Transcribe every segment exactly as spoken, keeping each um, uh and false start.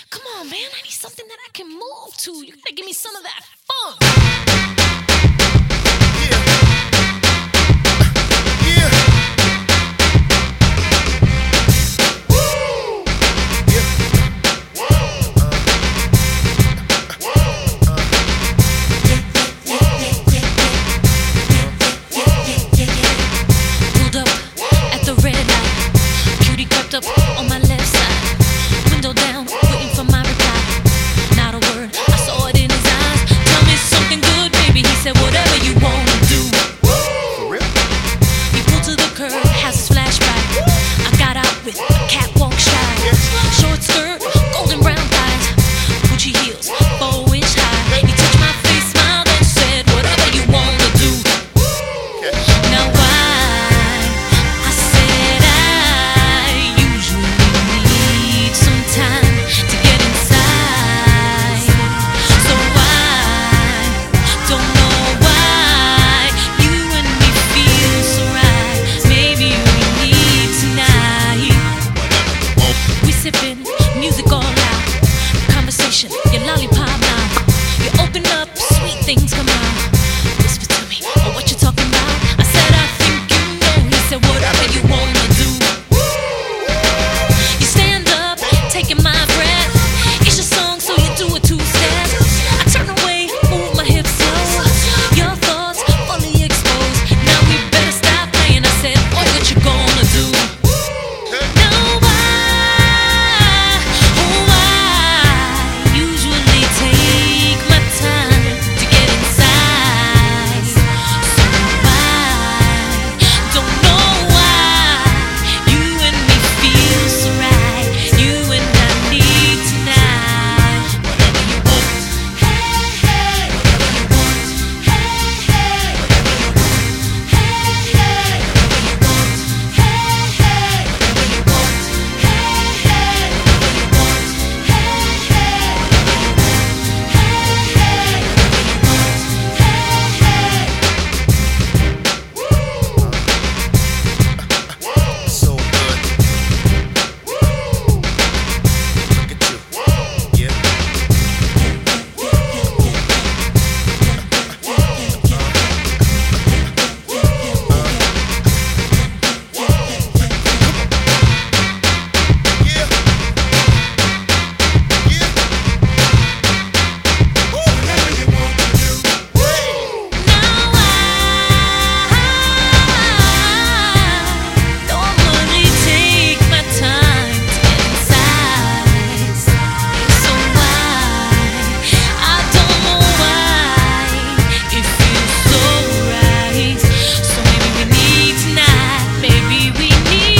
Come on, man, I need something that I can move to. You gotta give me some of that funk. Up on my left side, window down, waiting for my reply. Not a word, I saw it in his eyes. Tell me something good, baby. He said, whatever you wanna do. For real? He pulled to the curb, has his flashback. I got out with a catwalk shy. Short skirt, golden brown thighs, Gucci heels, four inch high. He touched my face, smiled and said, whatever you wanna do. Now why? I said I usually need some time to get inside. So I don't know why you and me feel so right. Maybe we need tonight. We sipping music all loud, conversation, your lollipop now. You open up, sweet things come out. Whisper to me, oh, what you talking about? I said I think you know. He said whatever you wanna do. You stand up, taking my breath. It's your song, so you do a two-step. I turn away, move my hips slow. Your thoughts fully exposed. Now we better stop playing. I said, oh, what you gonna do? Now why, oh, I usually take my time to get inside. So I don't know why you and me feel so right. You and I need tonight. Whatever you want, hey, hey. Whatever you want, hey, hey. Whatever you want, hey, hey. Whatever you want, hey, hey. Whatever you want, hey, hey. Whatever you want, hey, hey. Whatever you want, hey, hey. So good. Look at you. Yeah. Yeah. Yeah. Whatever you want to do. Now I normally take my time to get inside. So why? I don't know why it feels so right. So maybe we need tonight. Maybe we need.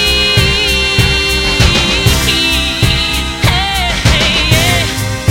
Hey, hey, yeah.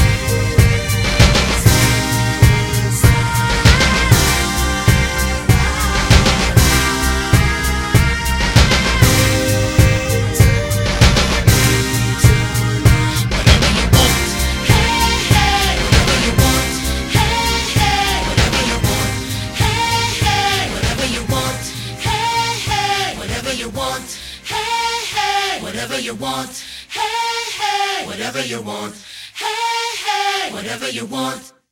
Whatever you want. Hey, hey, whatever you want. Hey, hey, whatever you want. Hey, hey, whatever you want. Hey, hey, whatever you want. Hey, hey, whatever you want. Hey, hey, whatever you want. Hey, hey, whatever you want.